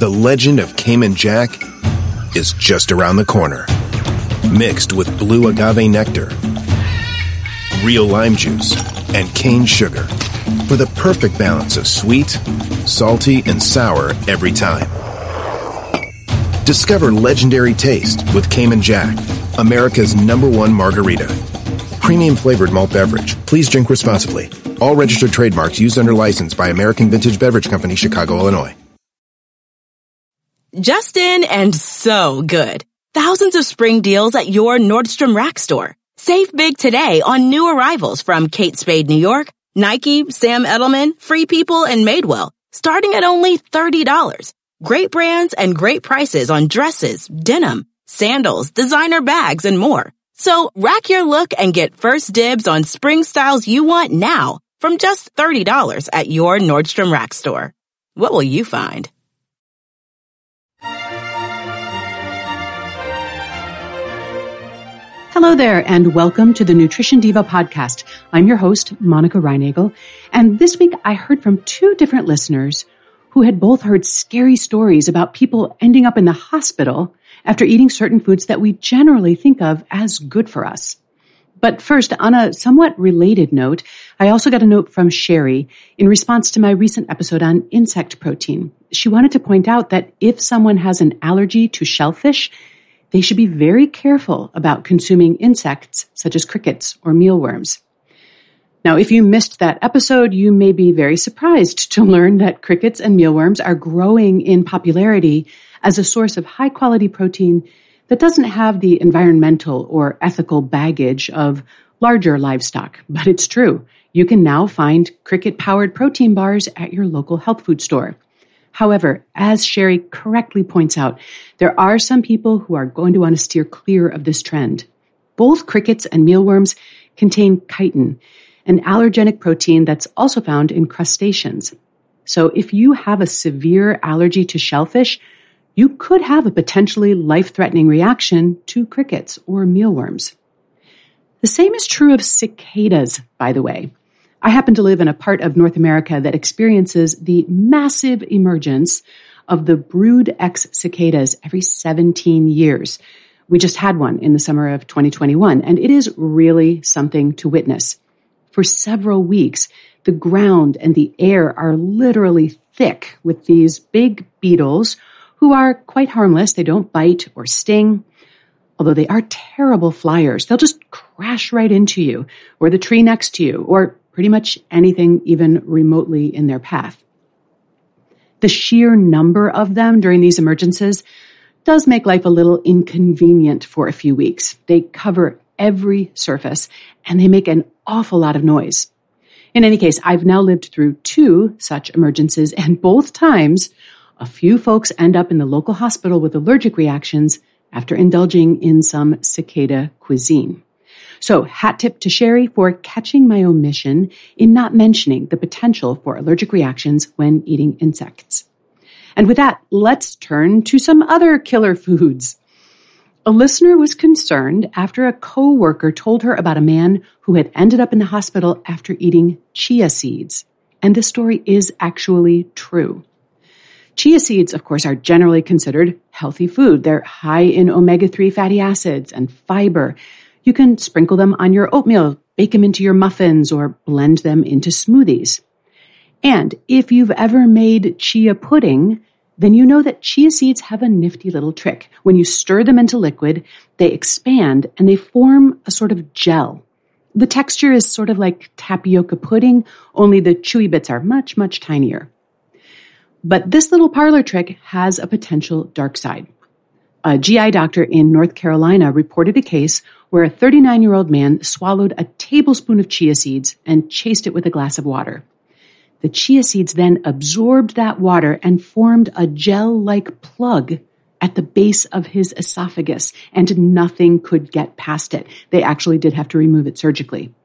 the legend of Cayman Jack is just around the corner. Mixed with blue agave nectar, real lime juice, and cane sugar for the perfect balance of sweet, salty, and sour every time. Discover legendary taste with Cayman Jack, America's #1 margarita. Premium flavored malt beverage. Please drink responsibly. All registered trademarks used under license by American Vintage Beverage Company, Chicago, Illinois. Just in and so good. Thousands of spring deals at your Nordstrom Rack store. Save big today on new arrivals from Kate Spade New York, Nike, Sam Edelman, Free People, and Madewell, starting at only $30. Great brands and great prices on dresses, denim, sandals, designer bags, and more. So rack your look and get first dibs on spring styles you want now from just $30 at your Nordstrom Rack store. What will you find? Hello there, and welcome to the Nutrition Diva podcast. I'm your host, Monica Reinagel, and this week I heard from two different listeners who had both heard scary stories about people ending up in the hospital after eating certain foods that we generally think of as good for us. But first, on a somewhat related note, I also got a note from Sherry in response to my recent episode on insect protein. She wanted to point out that if someone has an allergy to shellfish, they should be very careful about consuming insects such as crickets or mealworms. Now, if you missed that episode, you may be very surprised to learn that crickets and mealworms are growing in popularity as a source of high-quality protein that doesn't have the environmental or ethical baggage of larger livestock. But it's true. You can now find cricket-powered protein bars at your local health food store. However, as Sherry correctly points out, there are some people who are going to want to steer clear of this trend. Both crickets and mealworms contain chitin, an allergenic protein that's also found in crustaceans. So if you have a severe allergy to shellfish, you could have a potentially life-threatening reaction to crickets or mealworms. The same is true of cicadas, by the way. I happen to live in a part of North America that experiences the massive emergence of the brood X cicadas every 17 years. We just had one in the summer of 2021, and it is really something to witness. For several weeks, the ground and the air are literally thick with these big beetles who are quite harmless. They don't bite or sting, although they are terrible flyers. They'll just crash right into you or the tree next to you or pretty much anything even remotely in their path. The sheer number of them during these emergences does make life a little inconvenient for a few weeks. They cover every surface, and they make an awful lot of noise. In any case, I've now lived through 2 such emergencies, and both times, a few folks end up in the local hospital with allergic reactions after indulging in some cicada cuisine. So, hat tip to Sherry for catching my omission in not mentioning the potential for allergic reactions when eating insects. And with that, let's turn to some other killer foods. A listener was concerned after a coworker told her about a man who had ended up in the hospital after eating chia seeds. And this story is actually true. Chia seeds, of course, are generally considered healthy food. They're high in omega-3 fatty acids and fiber. You can sprinkle them on your oatmeal, bake them into your muffins, or blend them into smoothies. And if you've ever made chia pudding, then you know that chia seeds have a nifty little trick. When you stir them into liquid, they expand and they form a sort of gel. The texture is sort of like tapioca pudding, only the chewy bits are much, much tinier. But this little parlor trick has a potential dark side. A GI doctor in North Carolina reported a case where a 39-year-old man swallowed a tablespoon of chia seeds and chased it with a glass of water. The chia seeds then absorbed that water and formed a gel-like plug at the base of his esophagus, and nothing could get past it. They actually did have to remove it surgically.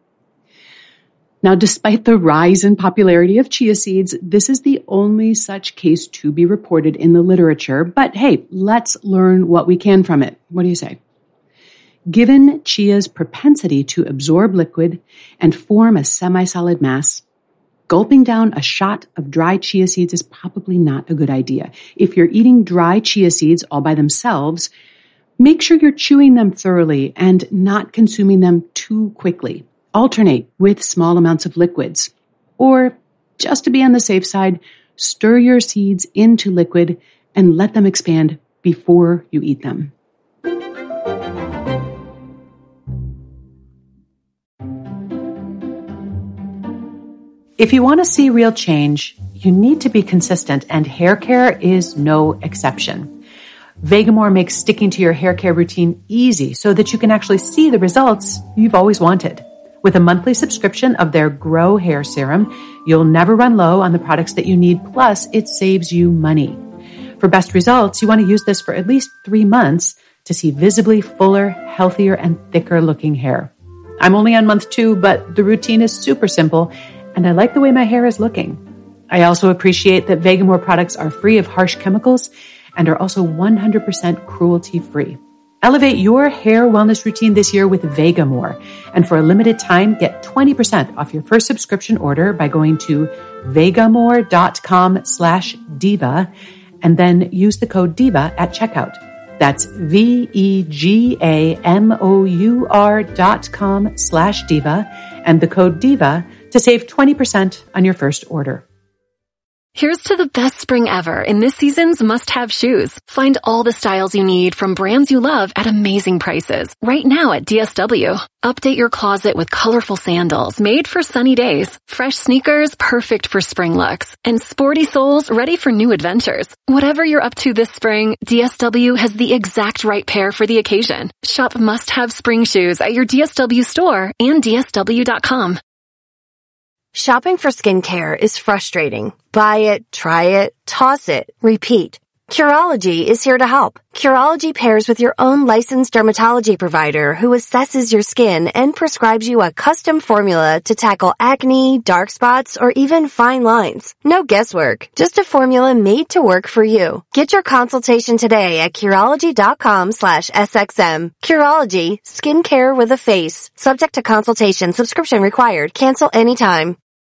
Now, despite the rise in popularity of chia seeds, this is the only such case to be reported in the literature. But hey, let's learn what we can from it. What do you say? Given chia's propensity to absorb liquid and form a semi-solid mass, gulping down a shot of dry chia seeds is probably not a good idea. If you're eating dry chia seeds all by themselves, make sure you're chewing them thoroughly and not consuming them too quickly. Alternate with small amounts of liquids. Or, just to be on the safe side, stir your seeds into liquid and let them expand before you eat them. If you want to see real change, you need to be consistent, and hair care is no exception. Vegamour makes sticking to your hair care routine easy so that you can actually see the results you've always wanted. With a monthly subscription of their Grow Hair Serum, you'll never run low on the products that you need, plus it saves you money. For best results, you want to use this for at least 3 months to see visibly fuller, healthier, and thicker looking hair. I'm only on month 2, but the routine is super simple, and I like the way my hair is looking. I also appreciate that Vegamour products are free of harsh chemicals and are also 100% cruelty-free. Elevate your hair wellness routine this year with Vegamour. And for a limited time, get 20% off your first subscription order by going to vegamour.com/diva and then use the code DIVA at checkout. That's VEGAMOUR.com/diva and the code DIVA to save 20% on your first order. Here's to the best spring ever in this season's must-have shoes. Find all the styles you need from brands you love at amazing prices right now at DSW. Update your closet with colorful sandals made for sunny days, fresh sneakers perfect for spring looks, and sporty soles ready for new adventures. Whatever you're up to this spring, DSW has the exact right pair for the occasion. Shop must-have spring shoes at your DSW store and DSW.com. Shopping for skincare is frustrating. Buy it, try it, toss it, repeat. Curology is here to help. Curology pairs with your own licensed dermatology provider who assesses your skin and prescribes you a custom formula to tackle acne, dark spots, or even fine lines. No guesswork, just a formula made to work for you. Get your consultation today at Curology.com/SXM. Curology, skincare with a face. Subject to consultation, subscription required. Cancel anytime.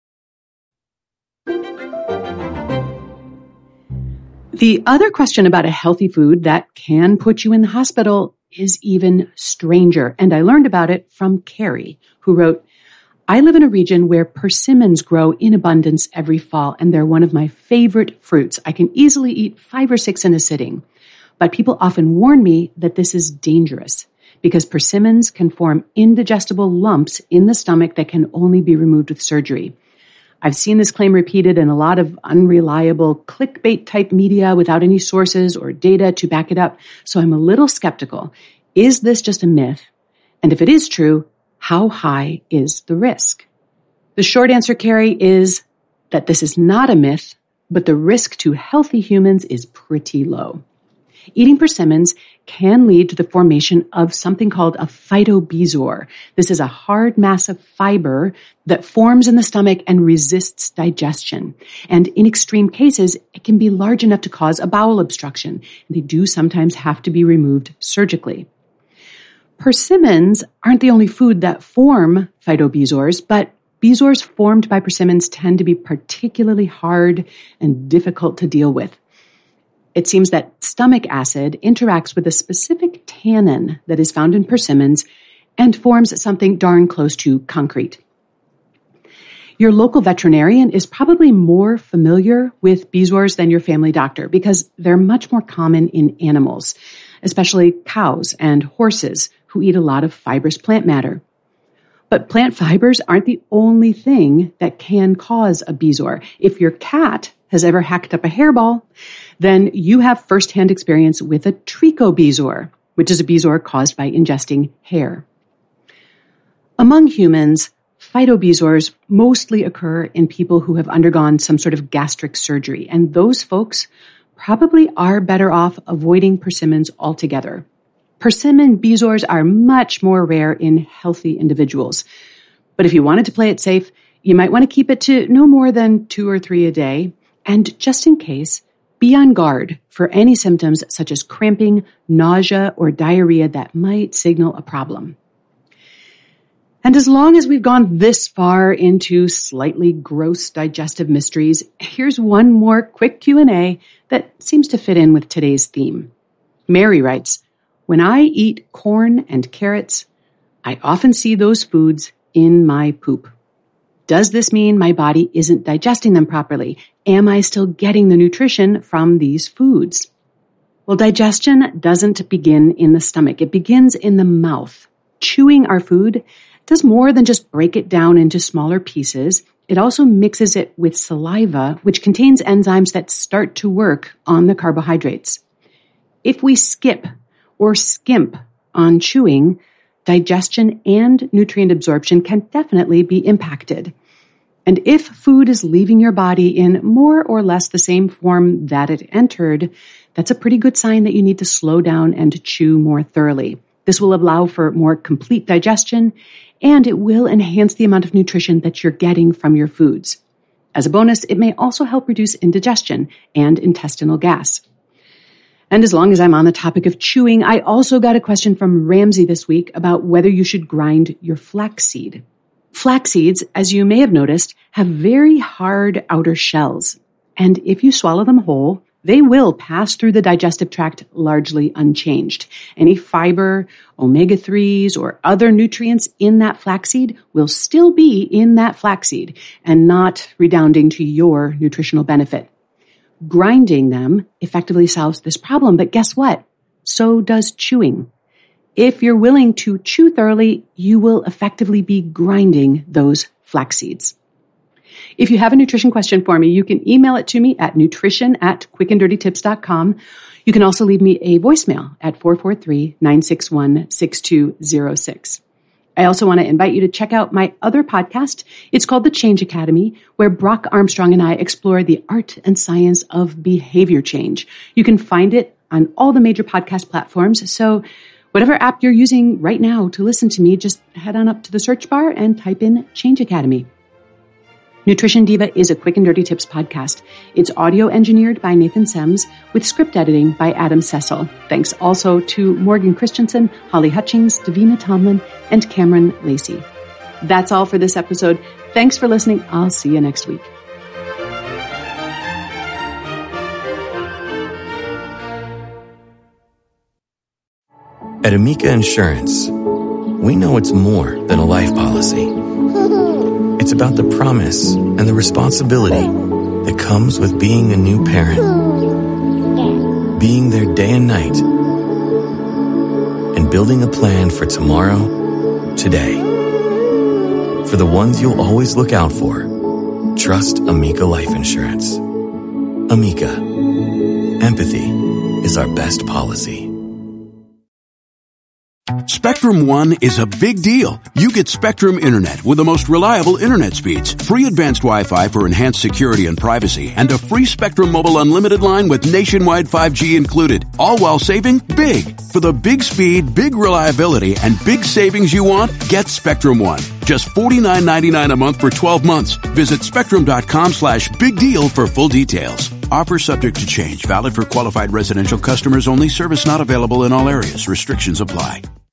The other question about a healthy food that can put you in the hospital is even stranger, and I learned about it from Carrie, who wrote, I live in a region where persimmons grow in abundance every fall, and they're one of my favorite fruits. I can easily eat 5 or 6 in a sitting, but people often warn me that this is dangerous because persimmons can form indigestible lumps in the stomach that can only be removed with surgery. I've seen this claim repeated in a lot of unreliable clickbait-type media without any sources or data to back it up, so I'm a little skeptical. Is this just a myth? And if it is true, how high is the risk? The short answer, Carrie, is that this is not a myth, but the risk to healthy humans is pretty low. Eating persimmons can lead to the formation of something called a phytobezoar. This is a hard mass of fiber that forms in the stomach and resists digestion. And in extreme cases, it can be large enough to cause a bowel obstruction. They do sometimes have to be removed surgically. Persimmons aren't the only food that form phytobezoars, but bezoars formed by persimmons tend to be particularly hard and difficult to deal with. It seems that stomach acid interacts with a specific tannin that is found in persimmons and forms something darn close to concrete. Your local veterinarian is probably more familiar with bezoars than your family doctor because they're much more common in animals, especially cows and horses who eat a lot of fibrous plant matter. But plant fibers aren't the only thing that can cause a bezoar. If your cat has ever hacked up a hairball, then you have firsthand experience with a trichobezoar, which is a bezoar caused by ingesting hair. Among humans, phytobezoars mostly occur in people who have undergone some sort of gastric surgery, and those folks probably are better off avoiding persimmons altogether. Persimmon bezoars are much more rare in healthy individuals. But if you wanted to play it safe, you might want to keep it to no more than 2 or 3 a day. And just in case, be on guard for any symptoms such as cramping, nausea, or diarrhea that might signal a problem. And as long as we've gone this far into slightly gross digestive mysteries, here's one more quick Q&A that seems to fit in with today's theme. Mary writes, "When I eat corn and carrots, I often see those foods in my poop. Does this mean my body isn't digesting them properly? Am I still getting the nutrition from these foods?" Well, digestion doesn't begin in the stomach. It begins in the mouth. Chewing our food does more than just break it down into smaller pieces. It also mixes it with saliva, which contains enzymes that start to work on the carbohydrates. If we skip or skimp on chewing, digestion and nutrient absorption can definitely be impacted. And if food is leaving your body in more or less the same form that it entered, that's a pretty good sign that you need to slow down and chew more thoroughly. This will allow for more complete digestion, and it will enhance the amount of nutrition that you're getting from your foods. As a bonus, it may also help reduce indigestion and intestinal gas. And as long as I'm on the topic of chewing, I also got a question from Ramsey this week about whether you should grind your flaxseed. Flax seeds, as you may have noticed, have very hard outer shells. And if you swallow them whole, they will pass through the digestive tract largely unchanged. Any fiber, omega-3s, or other nutrients in that flaxseed will still be in that flaxseed and not redounding to your nutritional benefit. Grinding them effectively solves this problem, but guess what? So does chewing. If you're willing to chew thoroughly, you will effectively be grinding those flax seeds. If you have a nutrition question for me, you can email it to me at nutrition@quickanddirtytips.com. You can also leave me a voicemail at 443-961-6206. I also want to invite you to check out my other podcast. It's called The Change Academy, where Brock Armstrong and I explore the art and science of behavior change. You can find it on all the major podcast platforms. So whatever app you're using right now to listen to me, just head on up to the search bar and type in Change Academy. Nutrition Diva is a Quick and Dirty Tips podcast. It's audio engineered by Nathan Sems with script editing by Adam Cecil. Thanks also to Morgan Christensen, Holly Hutchings, Davina Tomlin, and Cameron Lacey. That's all for this episode. Thanks for listening. I'll see you next week. At Amica Insurance, we know it's more than a life policy. It's about the promise and the responsibility that comes with being a new parent. Being there day and night. And building a plan for tomorrow, today. For the ones you'll always look out for, trust Amica Life Insurance. Amica. Empathy is our best policy. Spectrum One is a big deal. You get Spectrum Internet with the most reliable internet speeds, free advanced Wi-Fi for enhanced security and privacy, and a free Spectrum Mobile Unlimited line with nationwide 5G included, all while saving big. For the big speed, big reliability, and big savings you want, get Spectrum One. Just $49.99 a month for 12 months. Visit spectrum.com/big deal for full details. Offer subject to change. Valid for qualified residential customers only. Service not available in all areas. Restrictions apply.